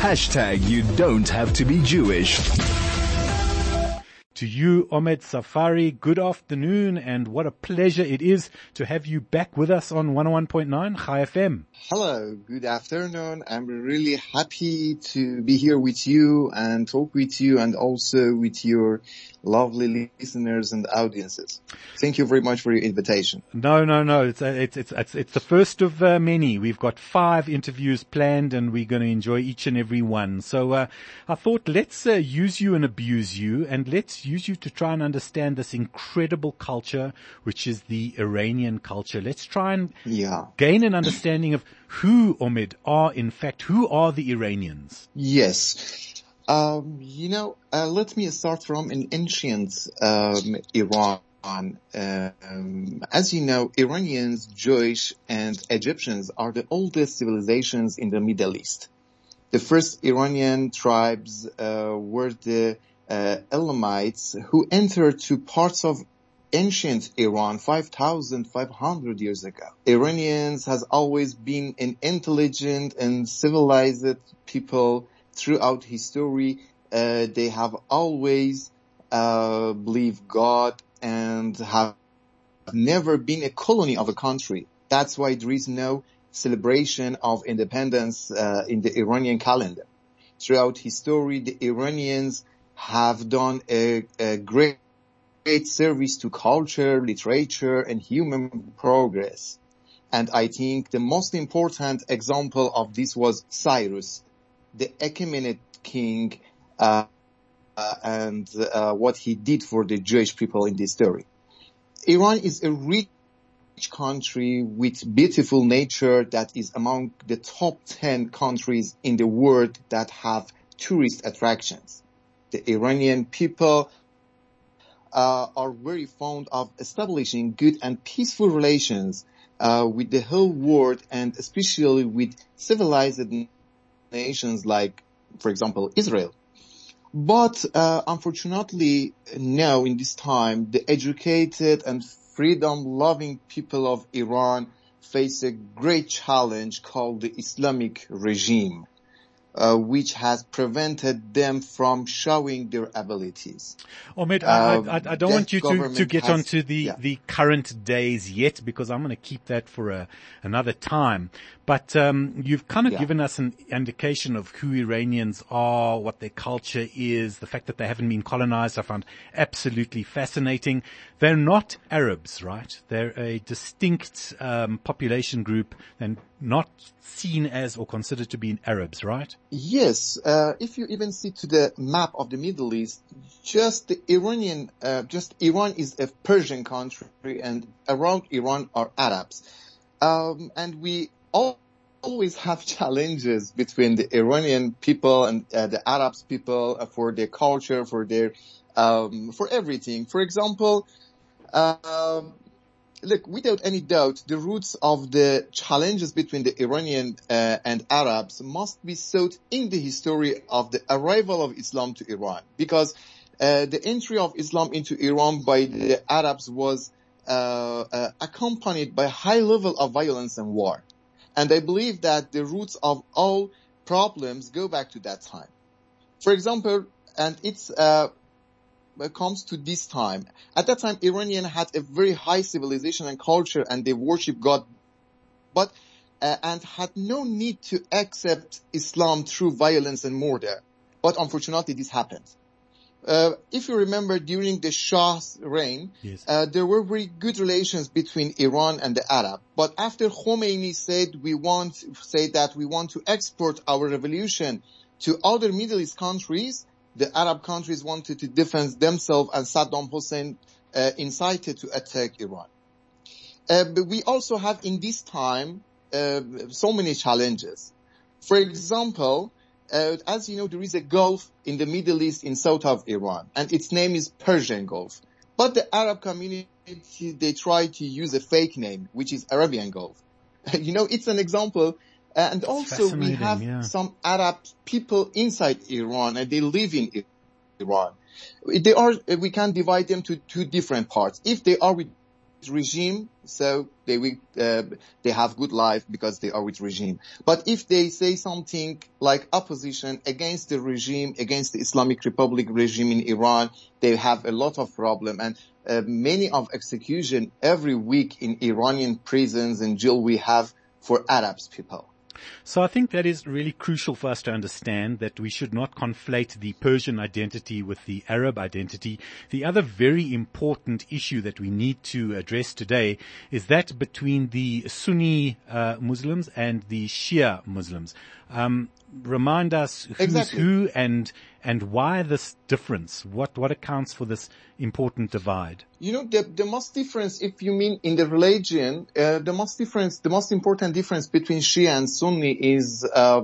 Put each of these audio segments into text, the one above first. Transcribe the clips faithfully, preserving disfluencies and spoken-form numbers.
Hashtag you don't have to be Jewish. To you, Omid Safari, good afternoon, and what a pleasure it is to have you back with us on one oh one point nine Chai F M. Hello, good afternoon. I'm really happy to be here with you and talk with you and also with your lovely listeners and audiences. Thank you very much for your invitation. No, no, no. It's, uh, it's, it's, it's, it's the first of uh, many. We've got five interviews planned and we're going to enjoy each and every one. So, uh, I thought let's uh, use you and abuse you, and let's use you to try and understand this incredible culture, which is the Iranian culture. Let's try and yeah. gain an understanding of who, Omid, are in fact, who are the Iranians? Yes. Um, you know, uh, let me start from an ancient um, Iran. Um, as you know, Iranians, Jewish, and Egyptians are the oldest civilizations in the Middle East. The first Iranian tribes uh, were the uh, Elamites, who entered to parts of ancient Iran five thousand five hundred years ago. Iranians has always been an intelligent and civilized people throughout history. Uh, they have always uh, believed God and have never been a colony of a country. That's why there is no celebration of independence uh, in the Iranian calendar. Throughout history, the Iranians have done a, a great great service to culture, literature, and human progress. And I think the most important example of this was Cyrus, the Achaemenid king, uh, uh, and uh, what he did for the Jewish people in this story. Iran is a rich country with beautiful nature that is among the top ten countries in the world that have tourist attractions. The Iranian people Uh, are very fond of establishing good and peaceful relations uh, with the whole world, and especially with civilized nations like, for example, Israel. But uh, unfortunately, now in this time, the educated and freedom-loving people of Iran face a great challenge called the Islamic regime, Uh, which has prevented them from showing their abilities. Omid, uh, I, I, I don't want you to, to get has, onto the, yeah. the current days yet, because I'm going to keep that for a, another time. But um, you've kind of yeah. given us an indication of who Iranians are, what their culture is, the fact that they haven't been colonized. I found absolutely fascinating. They're not Arabs, right? They're a distinct um, population group and not seen as or considered to be Arabs, right? Yes. Uh, if you even see to the map of the Middle East, just the Iranian, uh, just Iran is a Persian country, and around Iran are Arabs. Um, and we all always have challenges between the Iranian people and uh, the Arabs people uh, for their culture, for their, um, for everything. For example, uh, look, without any doubt, the roots of the challenges between the Iranian uh, and Arabs must be sought in the history of the arrival of Islam to Iran, because uh, the entry of Islam into Iran by the Arabs was uh, uh, accompanied by a high level of violence and war. And I believe that the roots of all problems go back to that time. For example, and it's uh, comes to this time. At that time, Iranian had a very high civilization and culture, and they worship God, but uh, and had no need to accept Islam through violence and murder. But unfortunately, this happened. Uh, if you remember, during the Shah's reign, yes. uh, there were very good relations between Iran and the Arab. But after Khomeini said we want say that we want to export our revolution to other Middle East countries, the Arab countries wanted to defend themselves, and Saddam Hussein uh, incited to attack Iran. Uh, but we also have in this time uh, so many challenges. For example, uh, as you know, there is a Gulf in the Middle East in south of Iran, and its name is Persian Gulf. But the Arab community, they try to use a fake name, which is Arabian Gulf. You know, it's an example. And That's also we have yeah. some Arab people inside Iran, and they live in Iran. They are, we can divide them to two different parts. If they are with regime, so they will, uh, they have good life because they are with regime. But if they say something like opposition against the regime, against the Islamic Republic regime in Iran, they have a lot of problem. And uh, many of execution every week in Iranian prisons and jail we have for Arabs people. So I think that is really crucial for us to understand, that we should not conflate the Persian identity with the Arab identity. The other very important issue that we need to address today is that between the Sunni uh, Muslims and the Shia Muslims. Um, remind us who's Exactly. who and and why this difference. What what accounts for this important divide? You know, the, the most difference, if you mean in the religion, uh, the most difference, the most important difference between Shia and Sunni is, uh,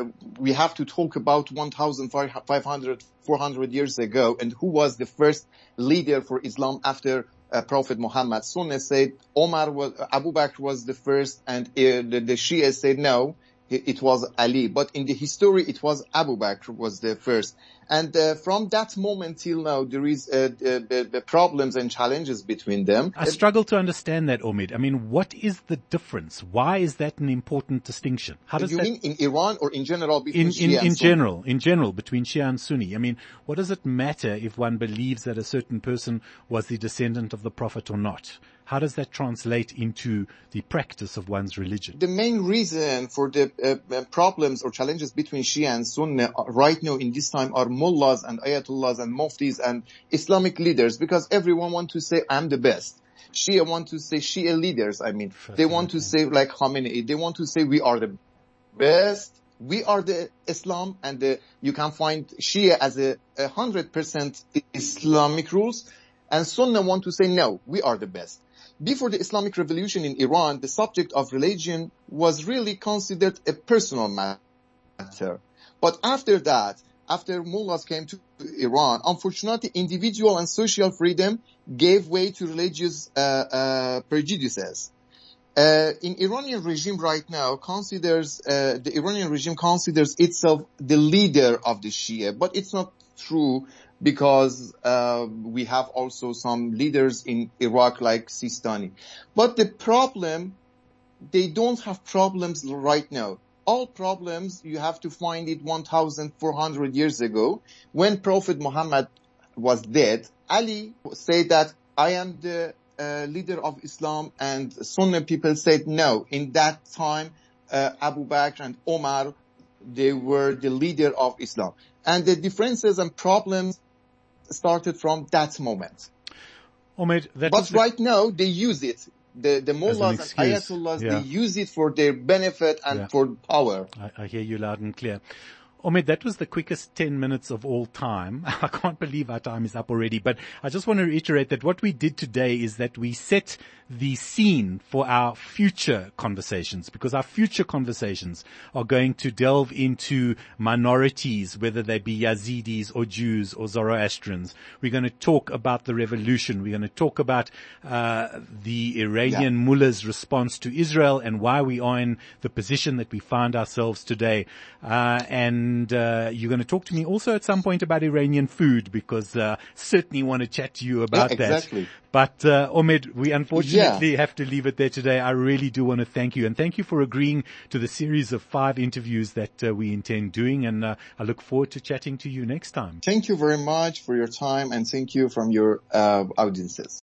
we have to talk about one thousand five hundred, four hundred years ago, and who was the first leader for Islam after uh, Prophet Muhammad. Sunni said Omar was, Abu Bakr was the first, and uh, the, the Shia said no, it was Ali. But in the history, it was Abu Bakr was the first. And uh, from that moment till now, there is uh, uh, uh, problems and challenges between them. I struggle to understand that, Omid. I mean, what is the difference? Why is that an important distinction? How does you that... mean in Iran or in general between in, Shia in, and in Sunni? general, in general, between Shia and Sunni? I mean, what does it matter if one believes that a certain person was the descendant of the Prophet or not? How does that translate into the practice of one's religion? The main reason for the uh, problems or challenges between Shia and Sunni right now in this time are mullahs and ayatollahs and muftis and Islamic leaders, because everyone wants to say, I'm the best. Shia want to say, Shia leaders, I mean, they want to say like Khamenei, they want to say we are the best, we are the Islam, and the, you can find Shia as a, a hundred percent Islamic rules, and Sunni want to say no, we are the best. Before the Islamic Revolution in Iran, the subject of religion was really considered a personal matter. But after that, after mullahs came to Iran, unfortunately, individual and social freedom gave way to religious uh, uh, prejudices. Uh, in Iranian regime right now considers, uh, the Iranian regime considers itself the leader of the Shia, but it's not true, because uh, we have also some leaders in Iraq like Sistani. But the problem, they don't have problems right now. All problems, you have to find it one thousand four hundred years ago, when Prophet Muhammad was dead. Ali said that I am the uh, leader of Islam, and Sunni people said no. In that time, uh, Abu Bakr and Omar, they were the leader of Islam. And the differences and problems started from that moment. Omid, that but the... right now, they use it. The, the mullahs and ayatollahs, yeah. they use it for their benefit and yeah. for power. I, I hear you loud and clear. Omid, that was the quickest ten minutes of all time. I can't believe our time is up already, but I just want to reiterate that what we did today is that we set the scene for our future conversations, because our future conversations are going to delve into minorities, whether they be Yazidis or Jews or Zoroastrians. We're going to talk about the revolution. We're going to talk about uh the Iranian yeah. mullahs' response to Israel and why we are in the position that we find ourselves today. Uh and And uh, you're going to talk to me also at some point about Iranian food, because uh, certainly want to chat to you about yeah, exactly. that. But uh, Omid, we unfortunately yeah. have to leave it there today. I really do want to thank you, and thank you for agreeing to the series of five interviews that uh, we intend doing, and uh, I look forward to chatting to you next time. Thank you very much for your time, and thank you from your uh, audiences.